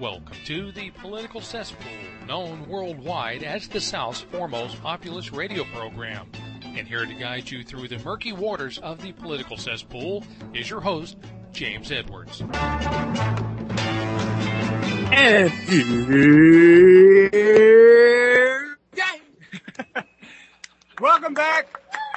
Welcome to the Political Cesspool, known worldwide as the South's foremost populist radio program. And here to guide you through the murky waters of the political cesspool is your host, James Edwards. And here, welcome back.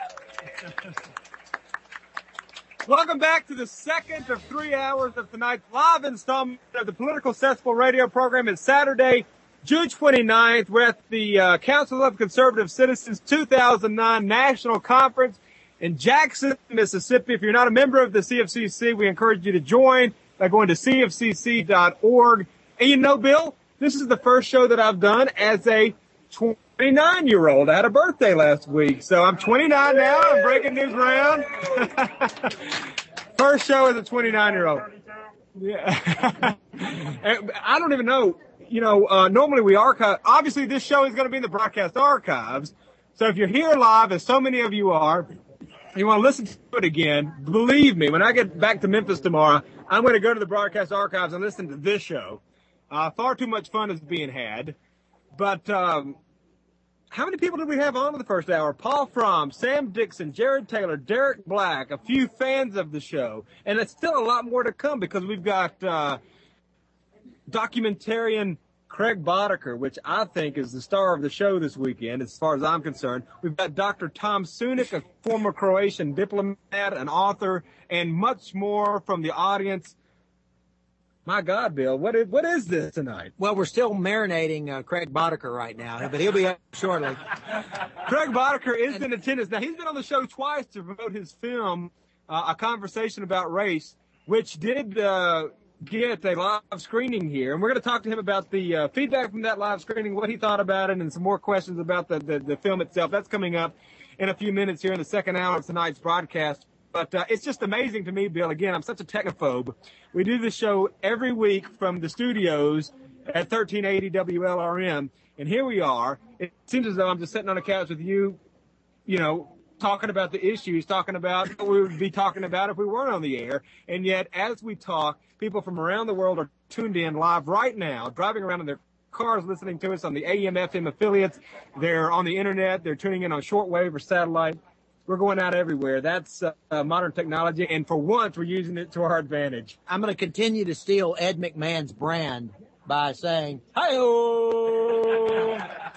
Welcome back to the second of 3 hours of tonight's live installment of the Political Cesspool radio program. It's Saturday, June 29th. We're at the Council of Conservative Citizens 2009 National Conference in Jackson, Mississippi. If you're not a member of the CFCC, we encourage you to join by going to cfcc.org. And you know, Bill, this is the first show that I've done as a 29-year-old. I had a birthday last week, so I'm 29 now. I'm breaking new ground. First show as a 29-year-old. Yeah. I don't even know. You know, normally we archive. Obviously, this show is going to be in the broadcast archives. So if you're here live, as so many of you are, you want to listen to it again, believe me, when I get back to Memphis tomorrow, I'm going to go to the broadcast archives and listen to this show. Far too much fun is being had. But how many people did we have on in the first hour? Paul Fromm, Sam Dixon, Jared Taylor, Derek Black, a few fans of the show. And it's still a lot more to come because we've got documentarian Craig Boddicker, which I think is the star of the show this weekend, as far as I'm concerned. We've got Dr. Tom Sunik, a former Croatian diplomat, an author, and much more from the audience. My God, Bill, what is this tonight? Well, we're still marinating Craig Boddicker right now, but he'll be up shortly. Craig Boddicker is in attendance. Now, he's been on the show twice to promote his film, A Conversation About Race, which did get a live screening here. And we're going to talk to him about the feedback from that live screening, what he thought about it, and some more questions about the film itself. That's coming up in a few minutes here in the second hour of tonight's broadcast. But it's just amazing to me, Bill. Again, I'm such a technophobe. We do this show every week from the studios at 1380 WLRM, and here we are. It seems as though I'm just sitting on a couch with you, you know, talking about the issues, talking about what we would be talking about if we weren't on the air. And yet, as we talk, people from around the world are tuned in live right now, driving around in their cars, listening to us on the AM, FM affiliates. They're on the internet. They're tuning in on shortwave or satellite. We're going out everywhere. That's modern technology, and for once, we're using it to our advantage. I'm going to continue to steal Ed McMahon's brand by saying, hi-oh!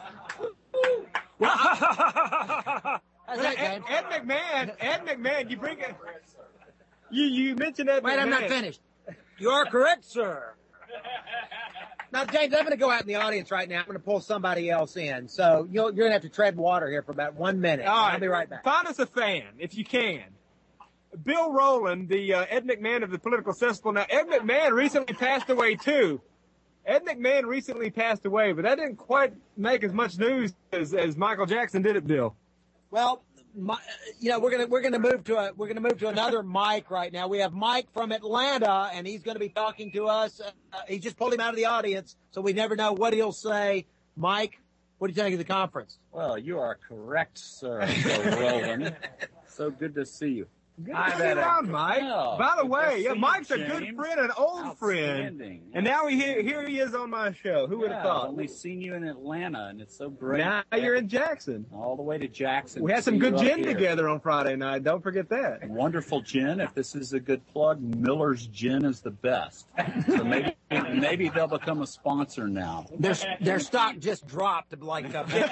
How's that, James? Ed McMahon, you bring it. You mentioned Ed McMahon. Wait, I'm not finished. You are correct, sir. Now, James, I'm going to go out in the audience right now. I'm going to pull somebody else in. So you're going to have to tread water here for about 1 minute. All right. I'll be right back. Find us a fan, if you can. Bill Rowland, the Ed McMahon of the Political Cesspool. Now, Ed McMahon recently passed away, too. Ed McMahon recently passed away, but that didn't quite make as much news as Michael Jackson did it, Bill. Well, we're gonna move to another Mike right now. We have Mike from Atlanta, and he's going to be talking to us. He just pulled him out of the audience, so we never know what he'll say. Mike, what do you think of the conference? Well, you are correct, sir. Bill Rowland. So good to see you. Good to see you around, Mike. Well, by the way, you, Mike's James. a good friend, an old friend. And now here he is on my show. Who would have thought? I've only seen you in Atlanta, and it's so great. Now you're in Jackson. All the way to Jackson. We had some good gin together on Friday night. Don't forget that. Wonderful gin. If this is a good plug, Miller's Gin is the best. So maybe they'll become a sponsor now. Their stock just dropped like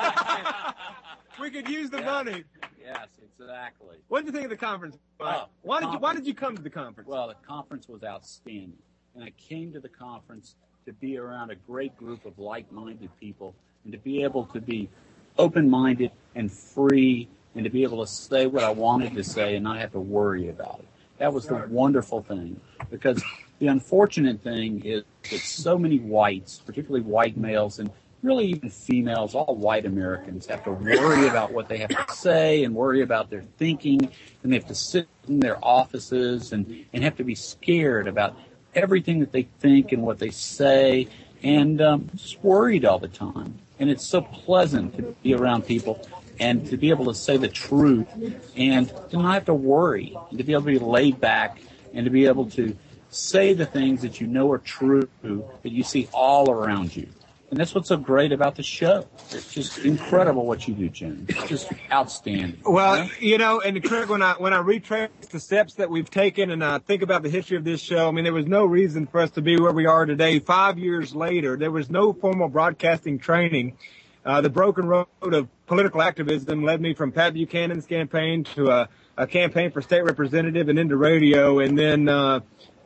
we could use the money. Yes, exactly. What did you think of the conference, Mike? Why did you come to the conference? Well, the conference was outstanding. And I came to the conference to be around a great group of like-minded people and to be able to be open-minded and free and to be able to say what I wanted to say and not have to worry about it. That was the wonderful thing, because the unfortunate thing is that so many whites, particularly white males and really even females, all white Americans, have to worry about what they have to say and worry about their thinking, and they have to sit in their offices and have to be scared about everything that they think and what they say, and just worried all the time. And it's so pleasant to be around people and to be able to say the truth and to not have to worry, and to be able to be laid back and to be able to say the things that you know are true, that you see all around you. And that's what's so great about the show. It's just incredible what you do, Jim. It's just outstanding. Well, and Craig, when I retrace the steps that we've taken and I think about the history of this show, I mean, there was no reason for us to be where we are today. 5 years later, there was no formal broadcasting training. The broken road of political activism led me from Pat Buchanan's campaign to a campaign for state representative and into radio. And then,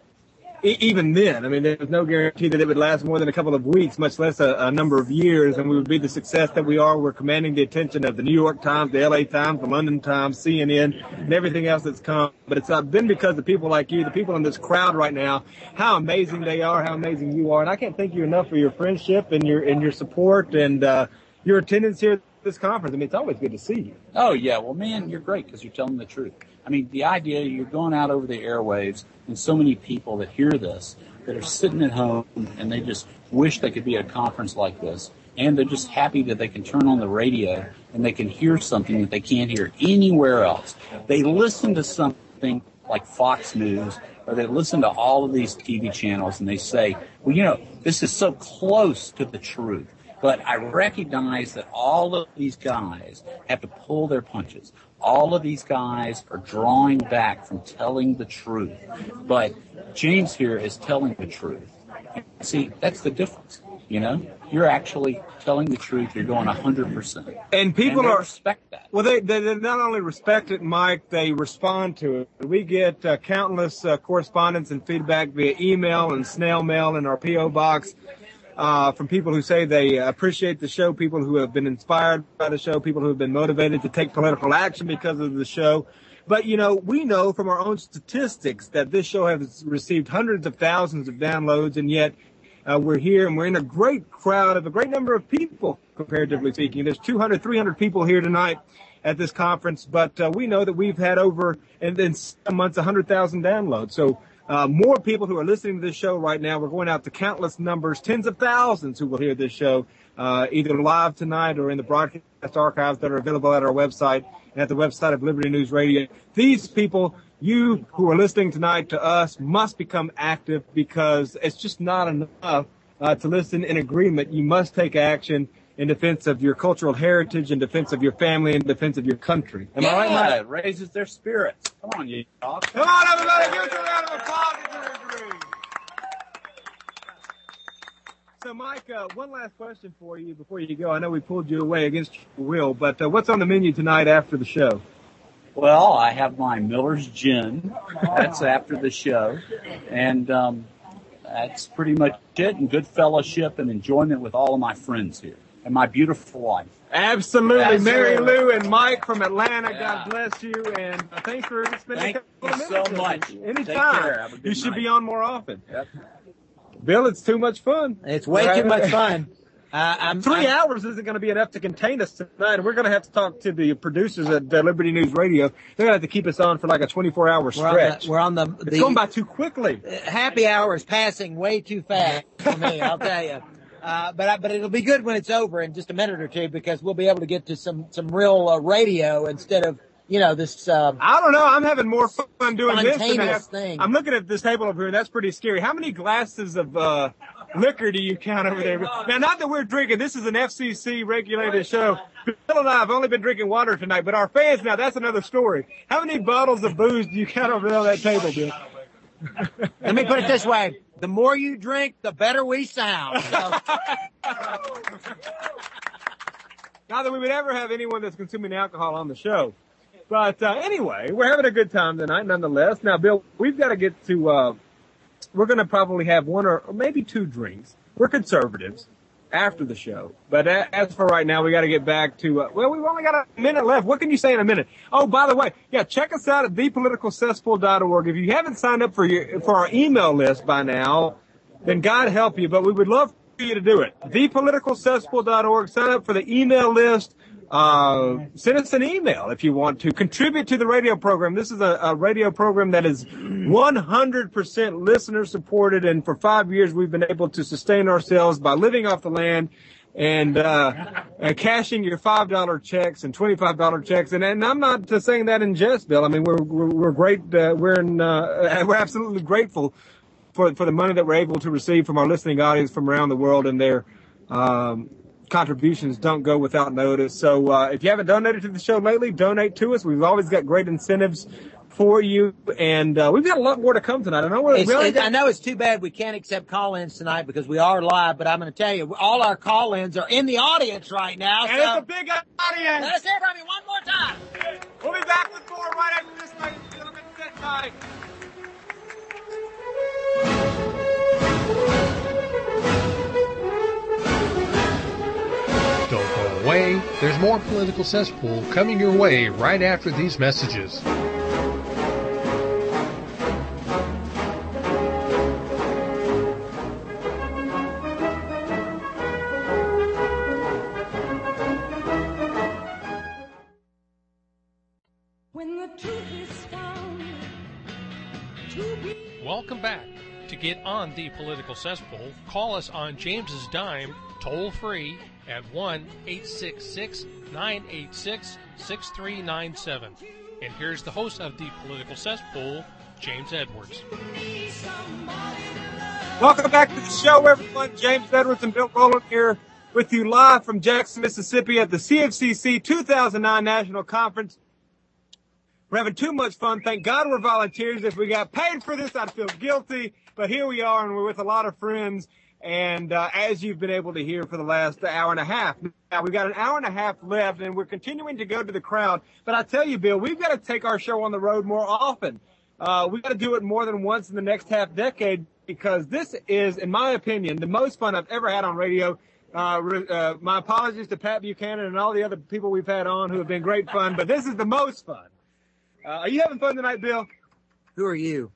even then, I mean, there was no guarantee that it would last more than a couple of weeks, much less a number of years, and we would be the success that we are. We're commanding the attention of the New York Times, the LA Times, the London Times, CNN, and everything else that's come. But it's been because of people like you, the people in this crowd right now, how amazing they are, how amazing you are. And I can't thank you enough for your friendship and your support and your attendance here at this conference. I mean, it's always good to see you. Oh, yeah. Well, man, you're great because you're telling the truth. I mean, the idea you're going out over the airwaves and so many people that hear this that are sitting at home and they just wish they could be at a conference like this. And they're just happy that they can turn on the radio and they can hear something that they can't hear anywhere else. They listen to something like Fox News or they listen to all of these TV channels and they say, well, this is so close to the truth. But I recognize that all of these guys have to pull their punches. All of these guys are drawing back from telling the truth. But James here is telling the truth. See, that's the difference, You're actually telling the truth. You're going 100%. And people respect that. Well, they not only respect it, Mike, they respond to it. We get countless correspondence and feedback via email and snail mail in our P.O. box. From people who say they appreciate the show, people who have been inspired by the show, people who have been motivated to take political action because of the show. But, we know from our own statistics that this show has received hundreds of thousands of downloads, and yet we're here and we're in a great crowd of a great number of people, comparatively speaking. There's 200, 300 people here tonight at this conference, but we know that we've had over, and in some months, 100,000 downloads. So more people who are listening to this show right now. We're going out to countless numbers, tens of thousands who will hear this show either live tonight or in the broadcast archives that are available at our website and at the website of Liberty News Radio. These people, you who are listening tonight to us, must become active because it's just not enough to listen in agreement. You must take action in defense of your cultural heritage, in defense of your family, in defense of your country. Am I right, Mike? It raises their spirits. Come on, you dog. Come on, everybody, give us a round of applause if you agree. So, Mike, one last question for you before you go. I know we pulled you away against your will, but what's on the menu tonight after the show? Well, I have my Miller's Gin. That's after the show. And that's pretty much it. And good fellowship and enjoyment with all of my friends here. And my beautiful wife. Absolutely. Mary Lou and Mike from Atlanta, God bless you. And thanks for spending a couple of minutes. Thank you so much. Anytime. You should night. Be on more often. Yep. Bill, it's too much fun. It's way too much fun. 3 hours isn't going to be enough to contain us tonight. We're going to have to talk to the producers at Liberty News Radio. They're going to have to keep us on for like a 24-hour stretch. We're on the it's going by too quickly. Happy hour is passing way too fast for me, I'll tell you. But it'll be good when it's over in just a minute or two because we'll be able to get to some real radio instead of this. I don't know. I'm having more fun doing this thing. I'm looking at this table over here. That's pretty scary. How many glasses of liquor do you count over there? Now, not that we're drinking. This is an FCC regulated show. Bill and I have only been drinking water tonight, but our fans now, that's another story. How many bottles of booze do you count over there on that table, Bill? Let me put it this way. The more you drink, the better we sound. So. Not that we would ever have anyone that's consuming alcohol on the show. But anyway, we're having a good time tonight nonetheless. Now, Bill, we've got to get to, we're going to probably have one or maybe two drinks. We're conservatives after the show. But as for right now, we got to get back to, we've only got a minute left. What can you say in a minute? Oh, by the way, check us out at thepoliticalcesspool.org. If you haven't signed up for our email list by now, then God help you. But we would love for you to do it. Thepoliticalcesspool.org. Sign up for the email list. Send us an email if you want to contribute to the radio program. This is a radio program that is 100% listener supported. And for 5 years, we've been able to sustain ourselves by living off the land and cashing your $5 checks and $25 checks. And I'm not saying that in jest, Bill. I mean, we're great. We're absolutely grateful for the money that we're able to receive from our listening audience from around the world, and their contributions don't go without notice. So if you haven't donated to the show lately, donate to us. We've always got great incentives for you, and we've got a lot more to come tonight. I know it's too bad we can't accept call-ins tonight because we are live, but I'm going to tell you, all our call-ins are in the audience right now. And it's a big audience. Let us hear from you one more time. We'll be back with more right after this, ladies and gentlemen. Sit tight. Don't go away. There's more Political Cesspool coming your way right after these messages. Welcome back. To get on the Political Cesspool, call us on James's dime, toll free at 1-866-986-6397. And here's the host of the Political Cesspool, James Edwards. Welcome back to the show, everyone. James Edwards and Bill Rowland here with you live from Jackson, Mississippi at the CFCC 2009 National Conference. We're having too much fun. Thank God we're volunteers. If we got paid for this, I'd feel guilty. But here we are, and we're with a lot of friends. And as you've been able to hear for the last hour and a half, now we've got an hour and a half left, and we're continuing to go to the crowd. But I tell you, Bill, we've got to take our show on the road more often. We've got to do it more than once in the next half decade, because this is, in my opinion, the most fun I've ever had on radio. My apologies to Pat Buchanan and all the other people we've had on who have been great fun, but this is the most fun. Are you having fun tonight, Bill? Who are you?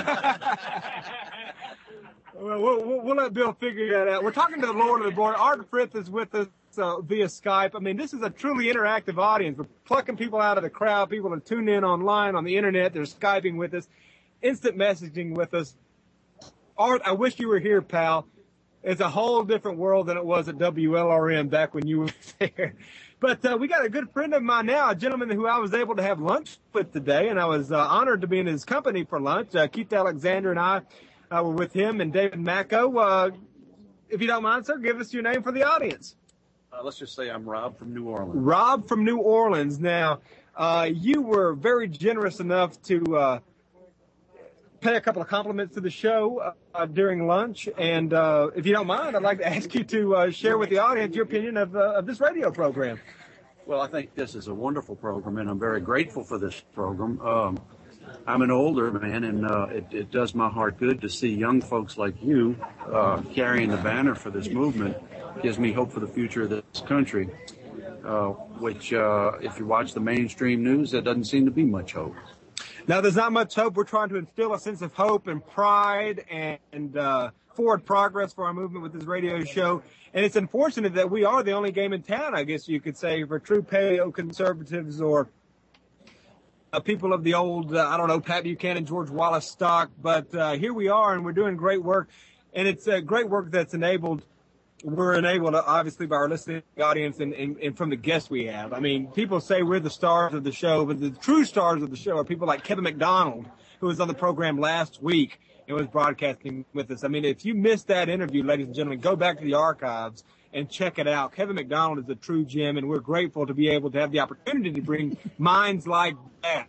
Well, we'll let Bill figure that out. We're talking to the Lord of the Board. Art Frith is with us via Skype. I mean, this is a truly interactive audience. We're plucking people out of the crowd. People are tuning in online on the internet. They're Skyping with us, instant messaging with us. Art, I wish you were here, pal. It's a whole different world than it was at WLRM back when you were there. But we got a good friend of mine now, a gentleman who I was able to have lunch with today, and I was honored to be in his company for lunch. Keith Alexander and I were with him, and David Macko. If you don't mind, sir, give us your name for the audience. Let's just say I'm Rob from New Orleans. Rob from New Orleans. Now, you were very generous enough to pay a couple of compliments to the show during lunch. And if you don't mind, I'd like to ask you to share with the audience your opinion of this radio program. Well, I think this is a wonderful program, and I'm very grateful for this program. I'm an older man, and it does my heart good to see young folks like you carrying the banner for this movement. Gives me hope for the future of this country, which, if you watch the mainstream news, there doesn't seem to be much hope. Now, there's not much hope. We're trying to instill a sense of hope and pride and forward progress for our movement with this radio show. And it's unfortunate that we are the only game in town, I guess you could say, for true paleo-conservatives or people of the old, Pat Buchanan, George Wallace stock. But here we are, and we're doing great work. And it's great work that's we're enabled, obviously, by our listening audience and from the guests we have. I mean, people say we're the stars of the show, but the true stars of the show are people like Kevin McDonald, who was on the program last week and was broadcasting with us. I mean, if you missed that interview, ladies and gentlemen, go back to the archives and check it out. Kevin McDonald is a true gem, and we're grateful to be able to have the opportunity to bring minds like that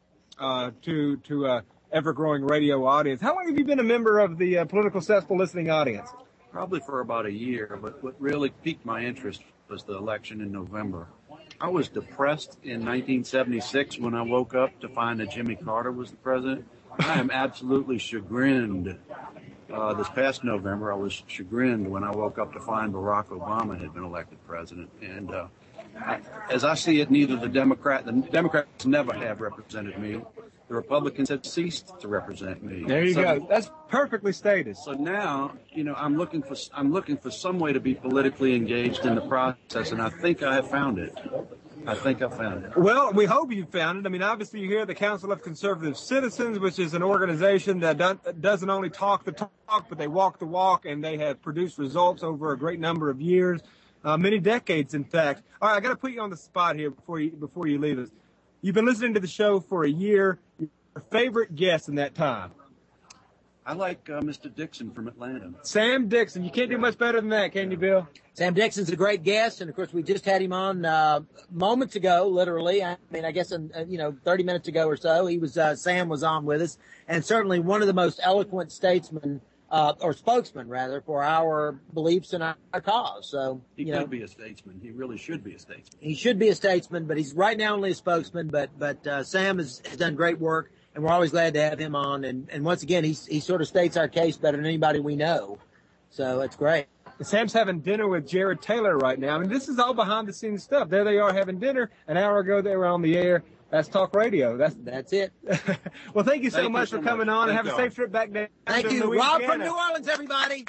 to ever-growing radio audience. How long have you been a member of the Political Cesspool listening audience? Probably for about a year, but what really piqued my interest was the election in November. I was depressed in 1976 when I woke up to find that Jimmy Carter was the president. I am absolutely chagrined. This past November, I was chagrined when I woke up to find Barack Obama had been elected president. And as I see it, the Democrats never have represented me. The Republicans have ceased to represent me. There you go. That's perfectly stated. So now, I'm looking for some way to be politically engaged in the process, and I think I have found it. Well, we hope you found it. I mean, obviously, you hear the Council of Conservative Citizens, which is an organization that doesn't only talk the talk, but they walk the walk, and they have produced results over a great number of years, many decades, in fact. All right, I got to put you on the spot here before you leave us. You've been listening to the show for a year. Your favorite guest in that time? I like Mr. Dixon from Atlanta. Sam Dixon. You can't do much better than that, can you, Bill? Sam Dixon's a great guest, and of course we just had him on moments ago, literally. I mean, I guess 30 minutes ago or so, Sam was on with us, and certainly one of the most eloquent statesmen or spokesman rather for our beliefs and our cause. So he could be a statesman. He really should be a statesman. He should be a statesman, but he's right now only a spokesman. But Sam has done great work, and we're always glad to have him on. And once again, he sort of states our case better than anybody we know. So it's great. Sam's having dinner with Jared Taylor right now. I mean, this is all behind the scenes stuff. There they are having dinner. An hour ago, they were on the air. That's talk radio. That's it. Well, thank you so much for coming on, and have a safe trip back down. Thank you, Rob from New Orleans, everybody.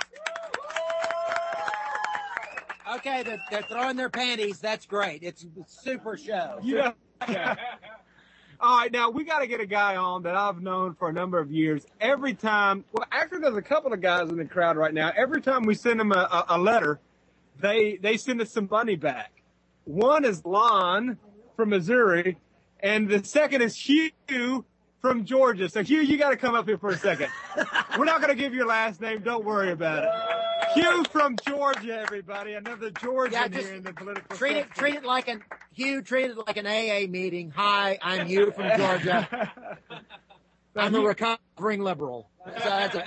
Okay, they're throwing their panties. That's great. It's a super show. Yeah. All right, now we got to get a guy on that I've known for a number of years. Every time, well, actually, there's a couple of guys in the crowd right now. Every time we send them a letter, they send us some money back. One is Lon from Missouri, and the second is Hugh from Georgia. So, Hugh, you got to come up here for a second. We're not going to give your last name. Don't worry about it. Hugh from Georgia, everybody. Another Georgian here in the political treat it like an AA meeting. Hi, I'm Hugh from Georgia. I'm a recovering liberal. So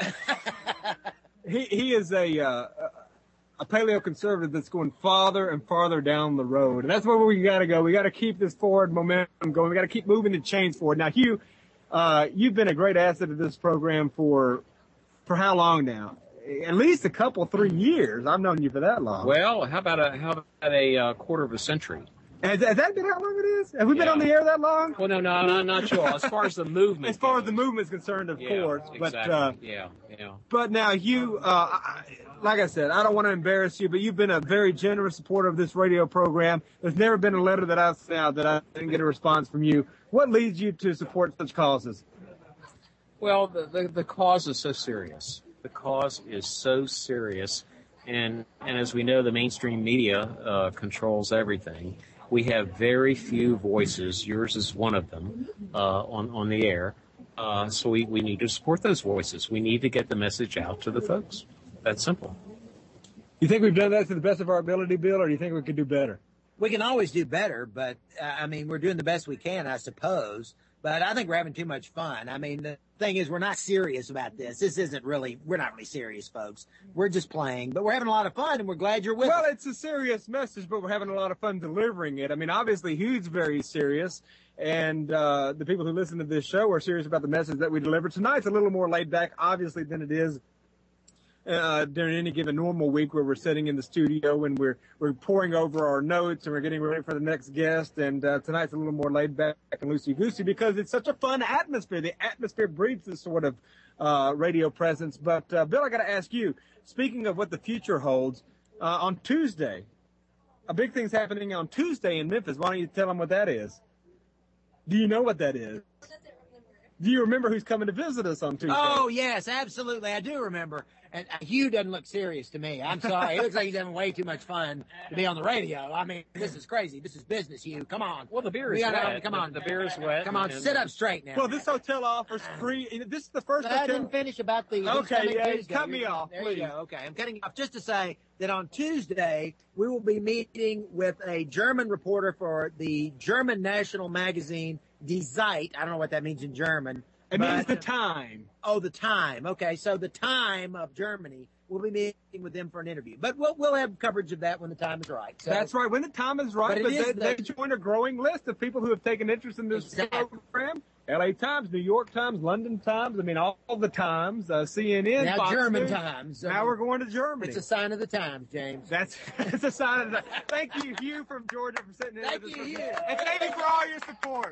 he is a paleoconservative that's going farther and farther down the road. And that's where we got to go. We got to keep this forward momentum going. We got to keep moving the chains forward. Now, Hugh, you've been a great asset to this program for how long now? At least a couple, 3 years. I've known you for that long. Well, how about a quarter of a century? Has that been how long it is? Have we been on the air that long? Well, no, not sure. As far as the movement. As far as the movement's concerned, of course. Exactly. But, yeah. But now, Hugh, like I said, I don't want to embarrass you, but you've been a very generous supporter of this radio program. There's never been a letter that I've sent out that I didn't get a response from you. What leads you to support such causes? Well, the cause is so serious. The cause is so serious, and as we know, the mainstream media controls everything. We have very few voices. Yours is one of them on the air. So we need to support those voices. We need to get the message out to the folks. That's simple. You think we've done that to the best of our ability, Bill, or do you think we could do better? We can always do better, but I mean, we're doing the best we can, I suppose. But I think we're having too much fun. I mean, the thing is, we're not serious about this. We're not really serious, folks. We're just playing, but we're having a lot of fun, and we're glad you're with us. Well, it's a serious message, but we're having a lot of fun delivering it. I mean, obviously, Hugh's very serious, and the people who listen to this show are serious about the message that we deliver. Tonight's a little more laid back, obviously, than it is during any given normal week where we're sitting in the studio and we're poring over our notes and we're getting ready for the next guest. And tonight's a little more laid back and loosey-goosey because it's such a fun atmosphere. The atmosphere breeds this sort of radio presence. But, Bill, I got to ask you, speaking of what the future holds, on Tuesday, a big thing's happening on Tuesday in Memphis. Why don't you tell them what that is? Do you know what that is? Do you remember who's coming to visit us on Tuesday? Oh, yes, absolutely. I do remember. And Hugh doesn't look serious to me. I'm sorry. He looks like he's having way too much fun to be on the radio. I mean, this is crazy. This is business, Hugh. Come on. Well, the beer is wet. Come on. The beer is wet. Come on, sit up straight now. Well, this hotel offers free. This is the first I didn't finish about the. Okay, yeah, cut me off, There please. you go. Okay, I'm cutting you off just to say that on Tuesday we will be meeting with a German reporter for the German national magazine Die Zeit. I don't know what that means in German. It means the time. Oh, the time. Okay, so the time of Germany. We'll be meeting with them for an interview, but we'll have coverage of that when the time is right. So, that's right, when the time is right. But they join a growing list of people who have taken interest in this program. L.A. Times, New York Times, London Times. I mean, all the Times. CNN. Now Fox German News. Times. Now we're going to Germany. It's a sign of the times, James. It's a sign of the. Thank you, Hugh from Georgia, for sitting in. Thank you, Hugh. And thank you for all your support.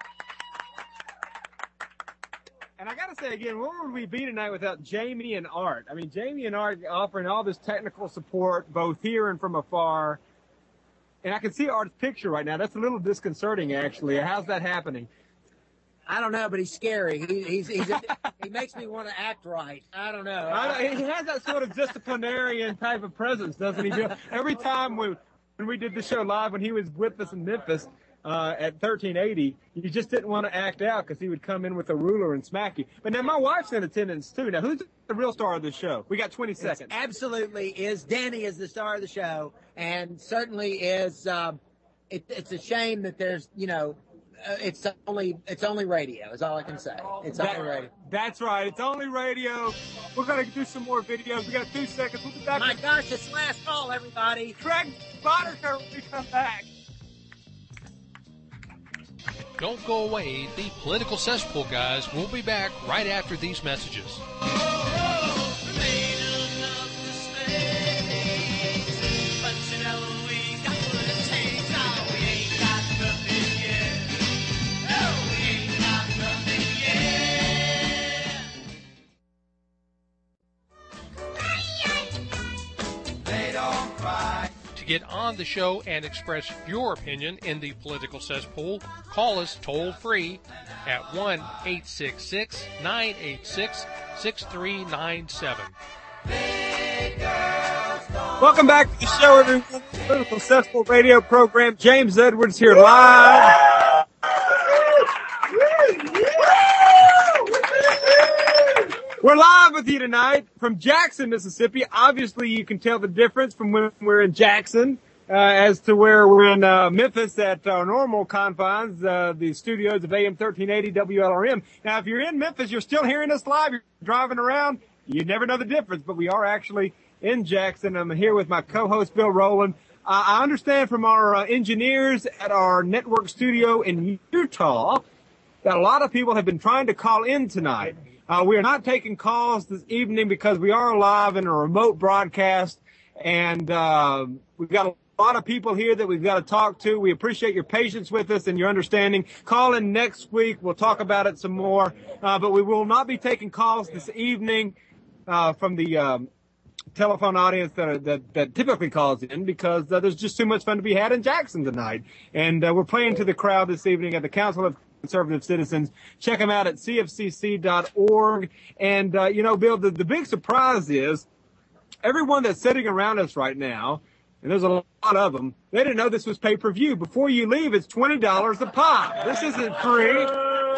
And I got to say again, where would we be tonight without Jamie and Art? I mean, Jamie and Art offering all this technical support, both here and from afar. And I can see Art's picture right now. That's a little disconcerting, actually. How's that happening? I don't know, but he's scary. He makes me want to act right. I don't know. He has that sort of disciplinarian type of presence, doesn't he, Bill? Every time when we did the show live, when he was with us in Memphis, at 1380, you just didn't want to act out because he would come in with a ruler and smack you. But now my wife's in attendance too. Now, who's the real star of the show? We got 20 seconds. It absolutely is. Danny is the star of the show, and certainly is. It's a shame that there's, it's only radio is all I can say. It's only radio. That's right. It's only radio. We're going to do some more videos. We got 2 seconds. We'll be back. My gosh, it's last call, everybody. Craig Boddicker when we come back. Don't go away. The Political Cesspool guys will be back right after these messages. To get on the show and express your opinion in the Political Cesspool, call us toll-free at 1-866-986-6397. Welcome back to the show, everyone. Political Cesspool radio program. James Edwards here live. We're live with you tonight from Jackson, Mississippi. Obviously, you can tell the difference from when we're in Jackson as to where we're in Memphis at our normal confines, the studios of AM 1380 WLRM. Now, if you're in Memphis, you're still hearing us live. You're driving around. You never know the difference, but we are actually in Jackson. I'm here with my co-host, Bill Rowland. I understand from our engineers at our network studio in Utah that a lot of people have been trying to call in tonight. We are not taking calls this evening because we are live in a remote broadcast, and we've got a lot of people here that we've got to talk to. We appreciate your patience with us and your understanding. Call in next week. We'll talk about it some more, but we will not be taking calls this evening from the telephone audience that typically calls in because there's just too much fun to be had in Jackson tonight. And we're playing to the crowd this evening at the Council of Conservative Citizens. Check them out at cfcc.org. And, Bill, the big surprise is everyone that's sitting around us right now, and there's a lot of them, they didn't know this was pay-per-view. Before you leave, it's $20 a pop. This isn't free.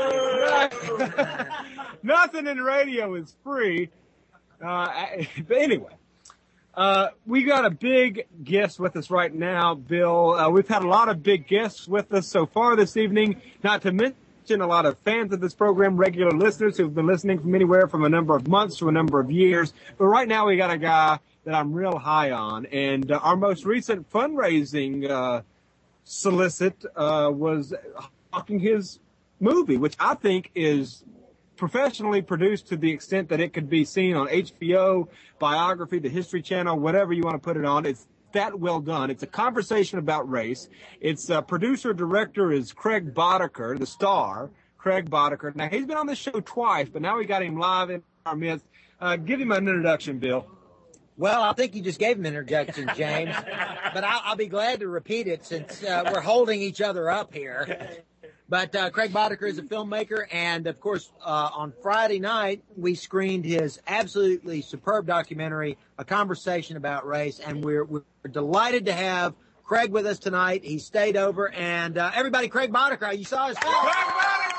Nothing in radio is free. But anyway, we got a big guest with us right now, Bill. We've had a lot of big guests with us so far this evening, not to mention a lot of fans of this program, regular listeners who've been listening from anywhere from a number of months to a number of years. But right now we got a guy that I'm real high on. And our most recent fundraising solicit was hawking his movie, which I think is professionally produced to the extent that it could be seen on HBO, Biography, the History Channel, whatever you want to put it on. It's that well done. It's a conversation about race. Its producer-director is Craig Boddicker, the star, Craig Boddicker. Now, he's been on this show twice, but now we got him live in our midst. Give him an introduction, Bill. Well, I think you just gave him an introduction, James, but I'll be glad to repeat it since we're holding each other up here. But Craig Boddicker is a filmmaker, and, of course, on Friday night, we screened his absolutely superb documentary, A Conversation About Race, and we're delighted to have Craig with us tonight. He stayed over, and everybody, Craig Boddicker, you saw his film. Craig Boddicker!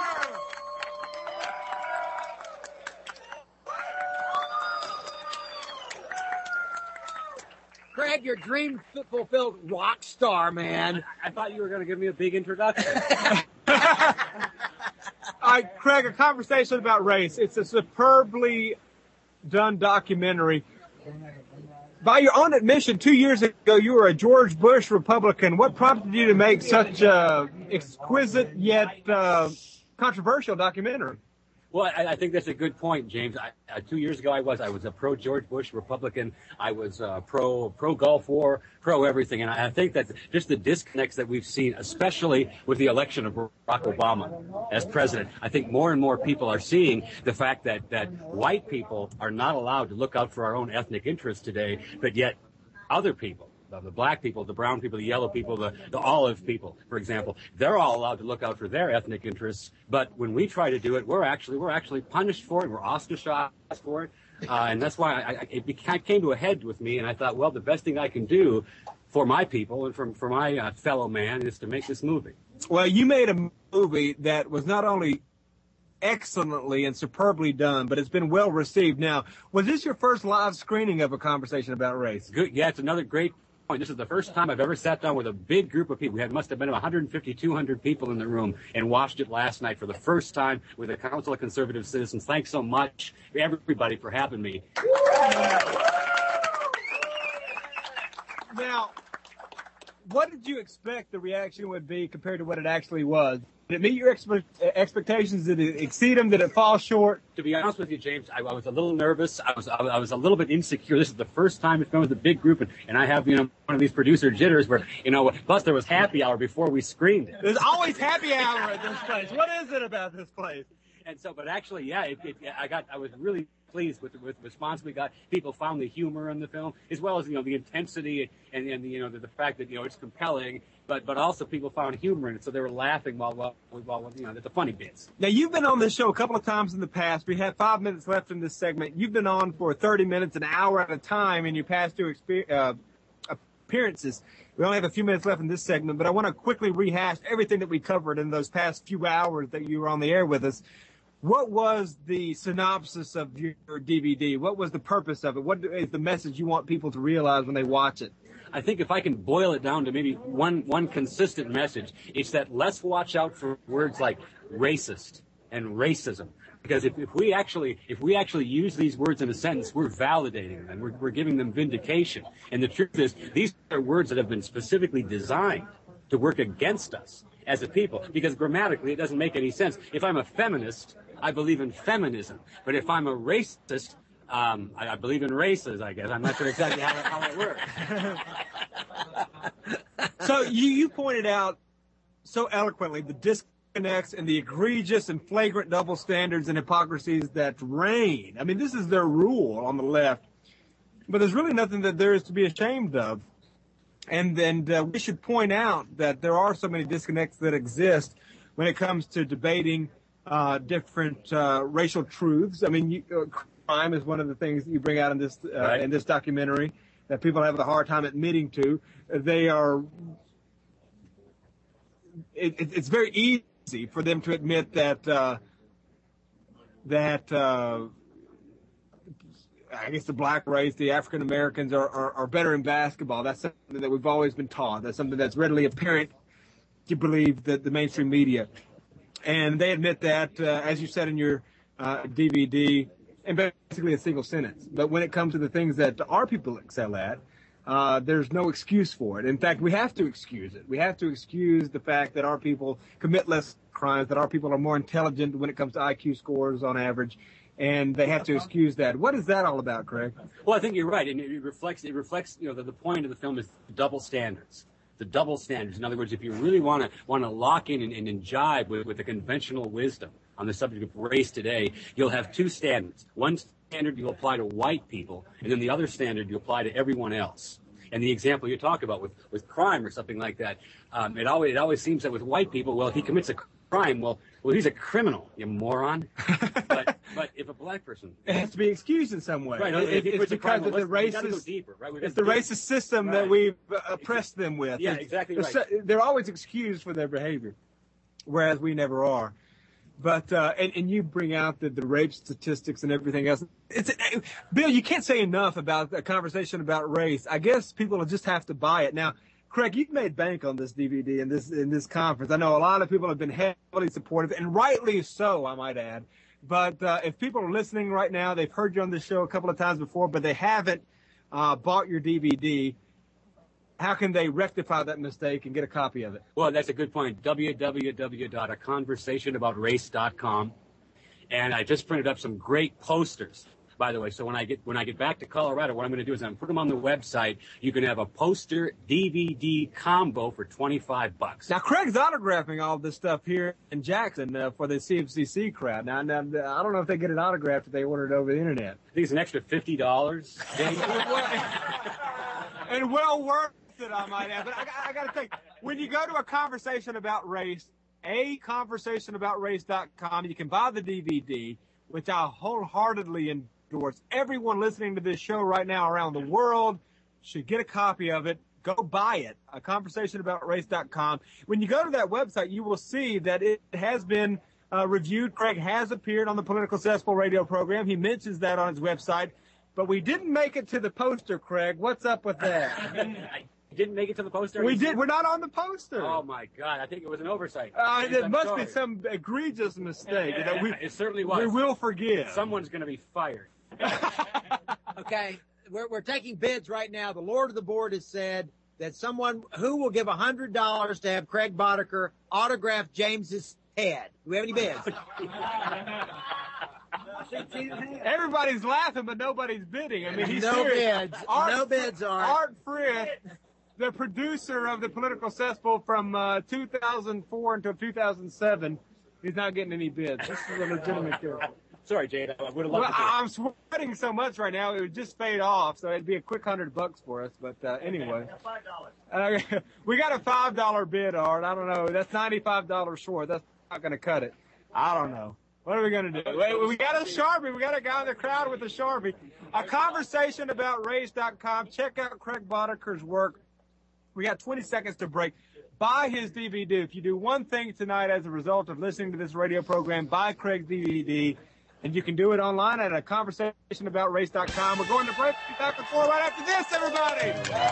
Craig, your dream fulfilled rock star, man. I thought you were going to give me a big introduction. All right, Craig, A Conversation About Race. It's a superbly done documentary. By your own admission, 2 years ago, you were a George Bush Republican. What prompted you to make such a exquisite yet controversial documentary? Well, I think that's a good point, James. 2 years ago, I was a pro-George Bush Republican. I was pro-Gulf War, pro-everything. And I think that just the disconnects that we've seen, especially with the election of Barack Obama as president, I think more and more people are seeing the fact that white people are not allowed to look out for our own ethnic interests today, but yet other people, the black people, the brown people, the yellow people, the olive people, for example, they're all allowed to look out for their ethnic interests. But when we try to do it, we're actually punished for it. We're ostracized for it. And that's why it came to a head with me. And I thought, well, the best thing I can do for my people and for my fellow man is to make this movie. Well, you made a movie that was not only excellently and superbly done, but it's been well received. Now, was this your first live screening of A Conversation About Race? Good. Yeah, it's another great point. This is the first time I've ever sat down with a big group of people. We had must have been 150, 200 people in the room and watched it last night for the first time with the Council of Conservative Citizens. Thanks so much, everybody, for having me. Now, what did you expect the reaction would be compared to what it actually was? Did it meet your expectations? Did it exceed them? Did it fall short? To be honest with you, James, I was a little nervous. I was a little bit insecure. This is the first time it's been with a big group, and I have, one of these producer jitters where, plus there was happy hour before we screened it. There's always happy hour at this place. What is it about this place? And so, but actually, yeah, I was really pleased with the response we got. People found the humor in the film, as well as, the intensity and the fact that, it's compelling, but also people found humor in it. So they were laughing while the funny bits. Now, you've been on this show a couple of times in the past. We have 5 minutes left in this segment. You've been on for 30 minutes, an hour at a time in your past two appearances. We only have a few minutes left in this segment, but I want to quickly rehash everything that we covered in those past few hours that you were on the air with us. What was the synopsis of your DVD? What was the purpose of it? What is the message you want people to realize when they watch it? I think if I can boil it down to maybe one consistent message, it's that let's watch out for words like racist and racism. Because if we actually use these words in a sentence, we're validating them. We're giving them vindication. And the truth is, these are words that have been specifically designed to work against us as a people, because grammatically it doesn't make any sense. If I'm a feminist, I believe in feminism. But if I'm a racist, I believe in races, I guess. I'm not sure exactly how it works. So you pointed out so eloquently the disconnects and the egregious and flagrant double standards and hypocrisies that reign. I mean, this is their rule on the left. But there's really nothing that there is to be ashamed of. And then we should point out that there are so many disconnects that exist when it comes to debating different racial truths. I mean, crime is one of the things that you bring out in this Right. in this documentary that people have a hard time admitting to. They are. It's very easy for them to admit that I guess the black race, the African Americans are better in basketball. That's something that we've always been taught. That's something that's readily apparent, you believe, the mainstream media. And they admit that, as you said in your DVD, in basically a single sentence. But when it comes to the things that our people excel at, there's no excuse for it. In fact, we have to excuse it. We have to excuse the fact that our people commit less crimes, that our people are more intelligent when it comes to IQ scores on average. And they have to excuse that. What is that all about, Craig? Well, I think you're right, and it reflects. The point of the film is double standards. The double standards. In other words, if you really want to lock in and jibe with the conventional wisdom on the subject of race today, you'll have two standards. One standard you apply to white people, and then the other standard you apply to everyone else. And the example you talk about with crime or something like that, it always seems that with white people, well, if he commits a crime, well, he's a criminal, you moron. But if a black person, It has to be excused in some way. right? It's because of the racist. Deeper, right? It's the racist system that Right. we've oppressed them with. Yeah, exactly right. They're always excused for their behavior, whereas we never are. But and you bring out the rape statistics and everything else. Bill, you can't say enough about a conversation about race. I guess people will just have to buy it. Now, Craig, you've made bank on this DVD and in this conference. I know a lot of people have been heavily supportive, and rightly so, I might add. But if people are listening right now, they've heard you on this show a couple of times before, but they haven't bought your DVD. How can they rectify that mistake and get a copy of it? Well, that's a good point. www.aconversationaboutrace.com. And I just printed up some great posters, by the way. So when I get back to Colorado, what I'm going to do is I'm going to put them on the website. You can have a poster DVD combo for $25. Now, Craig's autographing all this stuff here in Jackson for the CFCC crowd. Now, I don't know if they get it autographed if they order it over the internet. I think it's an extra $50. And well worth it, I might add. But I got to think, when you go to a conversation about race, aconversationaboutrace.com, you can buy the DVD, which I wholeheartedly endorse. Everyone listening to this show right now around the world should get a copy of it. Go buy it, conversationaboutrace.com. When you go to that website, you will see that it has been reviewed. Craig has appeared on the Political Cesspool radio program. He mentions that on his website. But we didn't make it to the poster, Craig. What's up with that? I didn't make it to the poster? We did. We're not on the poster. Oh, my God. I think it was an oversight. It must be some egregious mistake. That It certainly was. We will forgive. Someone's going to be fired. Okay, we're taking bids right now. The Lord of the Board has said that someone who will give $100 to have Craig Boddicker autograph James's head. Do we have any bids? Everybody's laughing, but nobody's bidding. I mean, he's no serious. bids. No bids, Art Frith, the producer of the Political Cesspool from 2004 until 2007, he's not getting any bids. This is a legitimate deal. Sorry, Jade. I would have loved to do it. I'm sweating so much right now, it would just fade off, so it'd be a quick $100 for us. But anyway, we got a $5 bid, Art. I don't know. That's $95 short. That's not going to cut it. I don't know. What are we going to do? We got a Sharpie. We got a guy in the crowd with a Sharpie. A conversationaboutrace.com. Check out Craig Boddicker's work. We got 20 seconds to break. Buy his DVD. If you do one thing tonight as a result of listening to this radio program, buy Craig's DVD. And you can do it online at conversationaboutrace.com. We're going to break. Be back and forth right after this, everybody.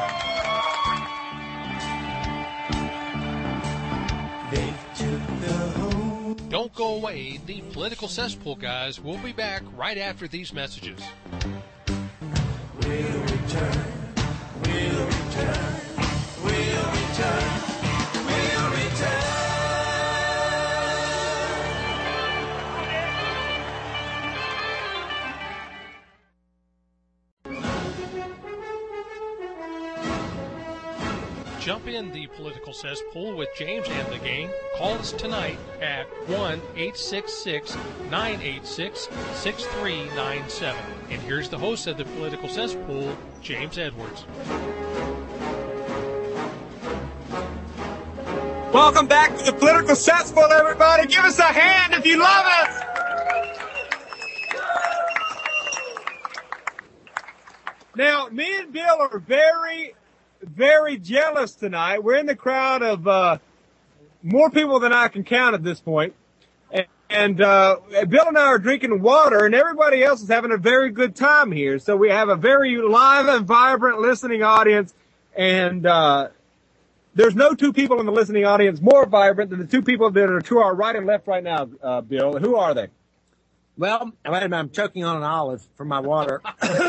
Don't go away. The Political Cesspool guys will be back right after these messages. We'll return. We'll return. We'll return. We'll return. Jump in the Political Cesspool with James and the gang. Call us tonight at 1-866-986-6397. And here's the host of the Political Cesspool, James Edwards. Welcome back to the Political Cesspool, everybody. Give us a hand if you love us. Now, me and Bill are very jealous tonight. We're in the crowd of more people than I can count at this point. And Bill and I are drinking water, and everybody else is having a very good time here. So we have a very live and vibrant listening audience. And there's no two people in the listening audience more vibrant than the two people that are to our right and left right now, Bill. Who are they? Well, I'm choking on an olive from my water.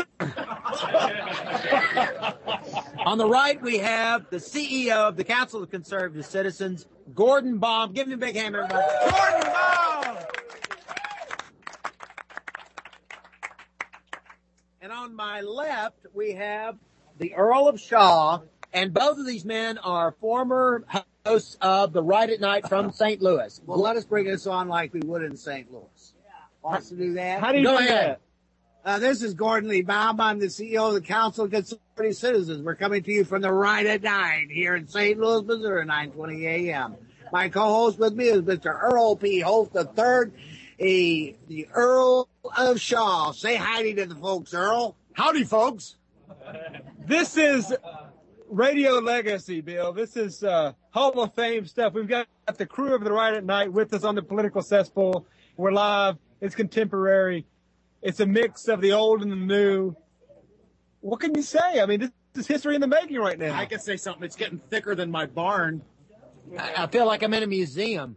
On the right, we have the CEO of the Council of Conservative Citizens, Gordon Baum. Give him a big hand, everybody. Gordon Baum! And on my left, we have the Earl of Shaw, and both of these men are former hosts of the Right at Night from St. Louis. Well, let us bring this on like we would in St. Louis. Want us to do that? How do you Go do ahead. that? This is Gordon Lee Baum. I'm the CEO of the Council of Conservative Citizens. We're coming to you from the Right at 9 here in St. Louis, Missouri, 9:20 a.m. My co-host with me is Mr. Earl P. Holt III, the Earl of Shaw. Say hi to the folks, Earl. Howdy, folks. This is radio legacy, Bill. This is Hall of Fame stuff. We've got the crew of the Right at Night with us on the Political Cesspool. We're live. It's contemporary. It's a mix of the old and the new. What can you say? I mean, this is history in the making right now. I can say something. It's getting thicker than my barn. I feel like I'm in a museum.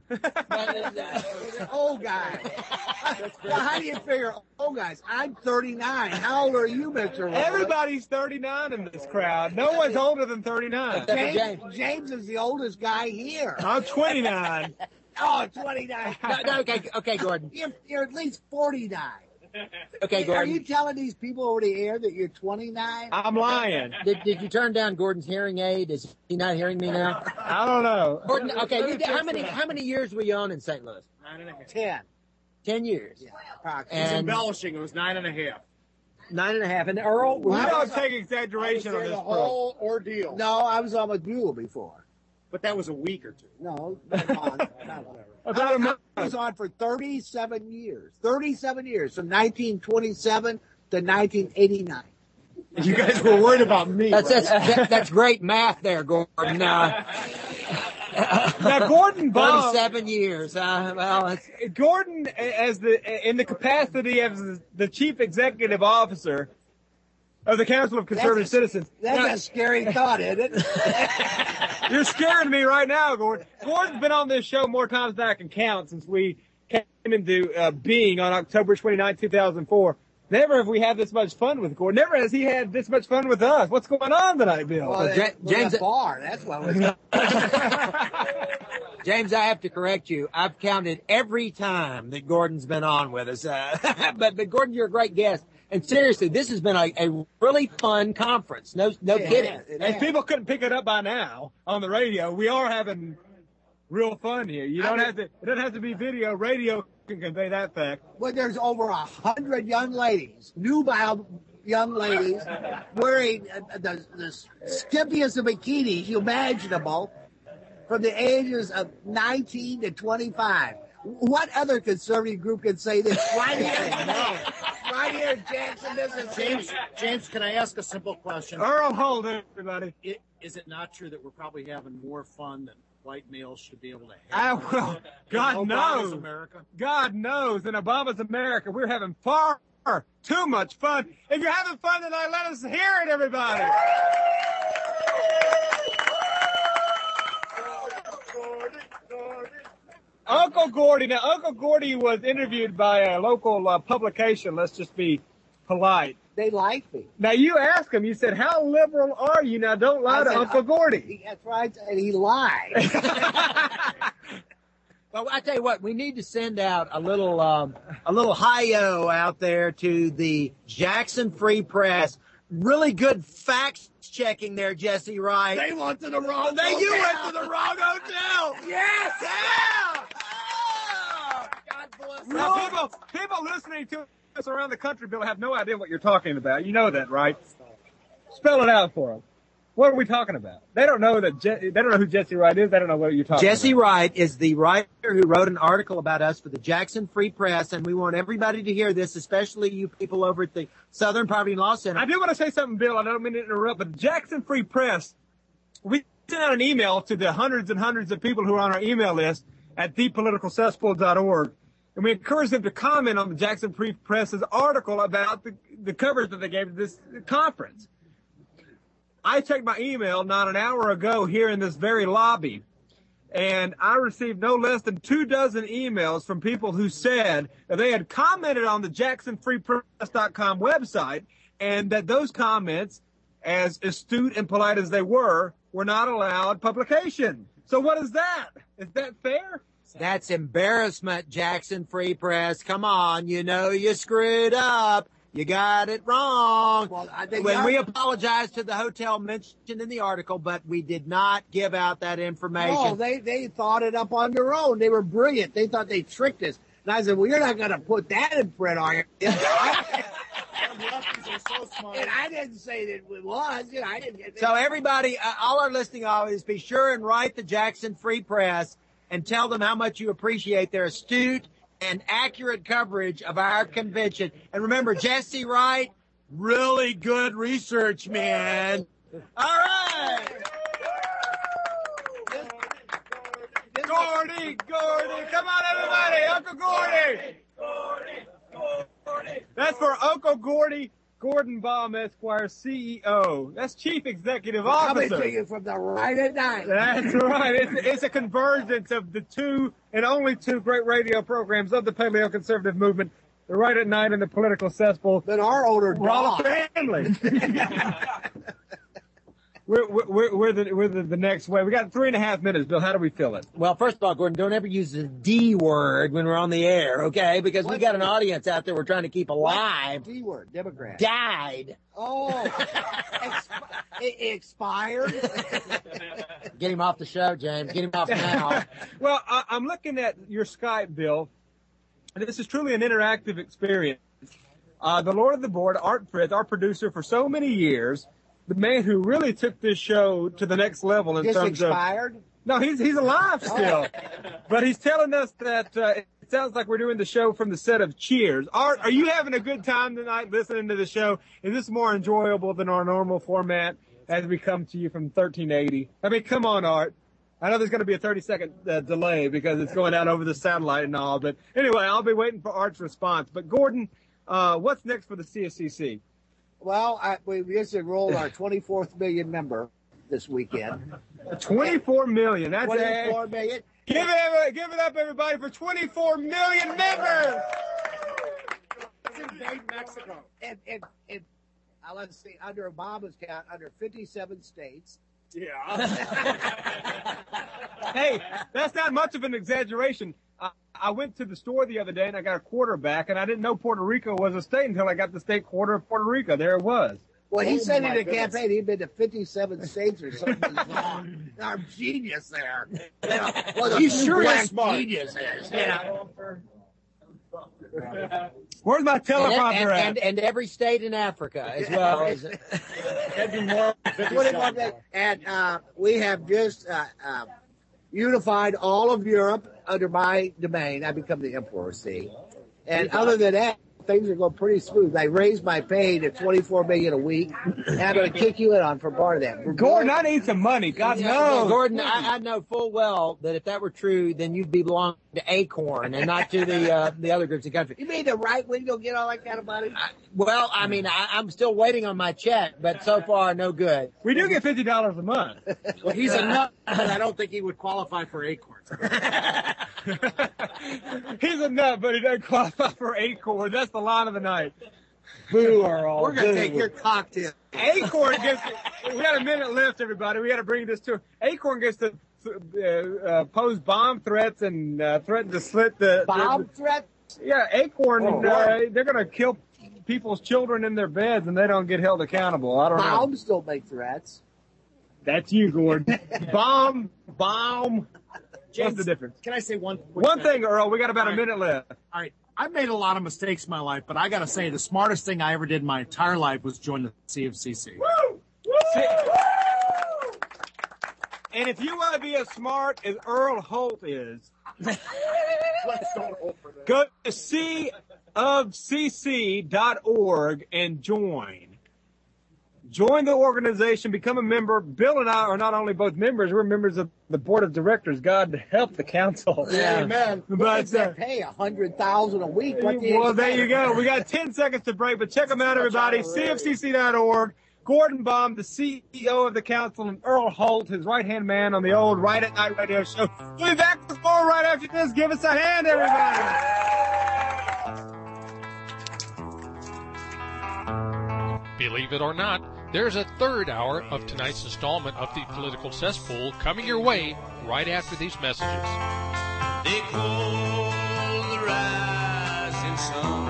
Old guy. Well, how do you figure old guys? I'm 39. How old are you, Mr. Roller? Everybody's 39 in this crowd. No one's older than 39. James is the oldest guy here. I'm 29. Oh, 29. Okay, Gordon. You're at least 49. Okay, Are Gordon. you telling these people over the air that you're 29? I'm lying. Did you turn down Gordon's hearing aid? Is he not hearing me now? I don't know. Gordon, okay, how many years were you on in St. Louis? 10. 10 years. Yeah, approximately. He's And embellishing. It was 9.5. 9.5. And Earl, We how- don't take exaggeration on this The program. whole ordeal. No, I was on with Buell before. But that was a week or two. No, not on. About a month. I was on for 37 years. 37 years, from 1927 to 1989. You guys were worried about me. That's great math there, Gordon. Now, Gordon Baum, 37 years. Gordon, in the capacity as the chief executive officer of the Council of Conservative Citizens. That's a scary thought, isn't it? You're scaring me right now, Gordon. Gordon's been on this show more times than I can count since we came into being on October 29, 2004. Never have we had this much fun with Gordon. Never has he had this much fun with us. What's going on tonight, Bill? Well, James, bar. That's what was. James, I have to correct you. I've counted every time that Gordon's been on with us. But Gordon, you're a great guest. And seriously, this has been a really fun conference. No kidding. If people couldn't pick it up by now on the radio, we are having real fun here. It doesn't have to be video. Radio can convey that fact. Well, there's over 100 young ladies, nubile young ladies, wearing the skimpiest of bikinis imaginable from the ages of 19 to 25. What other conservative group can say this? Right here. Right here in Jackson, Mississippi. James, can I ask a simple question? Earl, hold it, everybody. Is it not true that we're probably having more fun than white males should be able to have? Well, God knows. America. God knows. In Obama's America, we're having far too much fun. If you're having fun tonight, let us hear it, everybody. Uncle Gordy. Now, Uncle Gordy was interviewed by a local publication. Let's just be polite. They like me. Now, you asked him, you said, how liberal are you? Now, don't lie to Uncle Gordy. That's right, and he lied. Well, I tell you what, we need to send out a little hi-yo out there to the Jackson Free Press. Really good fact checking there, Jesse Wright. They went to the wrong hotel. You went to the wrong hotel. Yes! Yeah! Oh, God bless you. Now, people listening to us around the country, Bill, have no idea what you're talking about. You know that, right? Spell it out for them. What are we talking about? They don't know that. They don't know who Jesse Wright is. They don't know what you're talking about. Jesse Wright is the writer who wrote an article about us for the Jackson Free Press, and we want everybody to hear this, especially you people over at the Southern Poverty Law Center. I do want to say something, Bill. I don't mean to interrupt, but Jackson Free Press, we sent out an email to the hundreds and hundreds of people who are on our email list at thepoliticalcesspool.org, and we encourage them to comment on the Jackson Free Press's article about the coverage that they gave to this conference. I checked my email not an hour ago here in this very lobby, and I received no less than 24 emails from people who said that they had commented on the JacksonFreePress.com website and that those comments, as astute and polite as they were not allowed publication. So what is that? Is that fair? That's embarrassment, Jackson Free Press. Come on, you know you screwed up. You got it wrong. Well, we apologize to the hotel mentioned in the article, but we did not give out that information. No, they thought it up on their own. They were brilliant. They thought they tricked us. And I said, well, you're not going to put that in print, are you? And I didn't say that it was. You know, I didn't get that. So everybody, all our listening audience, be sure and write the Jackson Free Press and tell them how much you appreciate their astute and accurate coverage of our convention. And remember, Jesse Wright, really good research, man. All right. Gordy, come on, everybody, Uncle Gordy. That's for Uncle Gordy, Gordon Baum, Esquire, CEO. That's Chief Executive Officer. Coming to you from the right at night. That's right. It's a convergence of the two and only two great radio programs of the paleo-conservative movement, the Right at Night and the Political Cesspool. Then our older dog. Family. We're the next way. We got 3.5 minutes, Bill. How do we fill it? Well, first of all, Gordon, don't ever use the D word when we're on the air, okay? Because we got an audience out there we're trying to keep alive. D word, Democrat. Died. Oh, expired. Get him off the show, James. Get him off now. Well, I'm looking at your Skype, Bill. And this is truly an interactive experience. The Lord of the Board, Art Frith, our producer for so many years, the man who really took this show to the next level in terms expired? of... No, he's alive still. But he's telling us that it's it sounds like we're doing the show from the set of Cheers. Art, are you having a good time tonight listening to the show? Is this more enjoyable than our normal format as we come to you from 1380? I mean, come on, Art. I know there's going to be a 30-second delay because it's going out over the satellite and all. But anyway, I'll be waiting for Art's response. But, Gordon, what's next for the CFCC? Well, we just enrolled our 24th million member this weekend. 24 million. That's 24 million. Give it up, everybody, for 24 million members. Let's invade Mexico. And let's see, under Obama's count, under 57 states. Yeah. Hey, that's not much of an exaggeration. I went to the store the other day and I got a quarter back, and I didn't know Puerto Rico was a state until I got the state quarter of Puerto Rico. There it was. Well, he said in the campaign he'd been to 57 states or something. I'm genius there. Well, He sure is smart. Genius is. Yeah. Where's my teleprompter at? And every state in Africa as well. And we have just unified all of Europe under my domain. I become the emperor, see. And other than that, things are going pretty smooth. I raised my pay to $24 million a week, and I'm going to kick you in on for part of that. Gordon, I need some money. God knows. Gordon, I know full well that if that were true, then you'd be belonging to Acorn and not to the other groups in the country. You mean the right wing don't get all that kind of money? Well, I mean, I'm still waiting on my check, but so far, no good. We do get $50 a month. Well, he's a nut, but I don't think he would qualify for Acorn. He's a nut, but he doesn't qualify for Acorn. That's the line of the night. Boo, Earl. We're going to take your cocktail. Acorn gets. We got a minute left, everybody. We got to bring this to. Acorn gets to pose bomb threats and threaten to slit the Bomb threat? Yeah, Acorn. They're going to kill people's children in their beds, and they don't get held accountable. I don't know. Bombs don't make threats. That's you, Gordon. Bomb. James, What's the difference? Can I say one thing, Earl? We got about a minute left. All right. I've made a lot of mistakes in my life, but I got to say the smartest thing I ever did in my entire life was join the CFCC. Woo! And if you want to be as smart as Earl Holt is, go to cofcc.org and join. Join the organization, become a member. Bill and I are not only both members, we're members of the board of directors. God help the council. Yeah, man. But pay $100,000 a week. Well, there you go. We got 10 seconds to break, but check them out, everybody. CFCC.org. Gordon Baum, the CEO of the council, and Earl Holt, his right-hand man on the old Right at Night radio show. We'll be back with more right after this. Give us a hand, everybody. Believe it or not, there's a third hour of tonight's installment of the Political Cesspool coming your way right after these messages. They call the rising sun.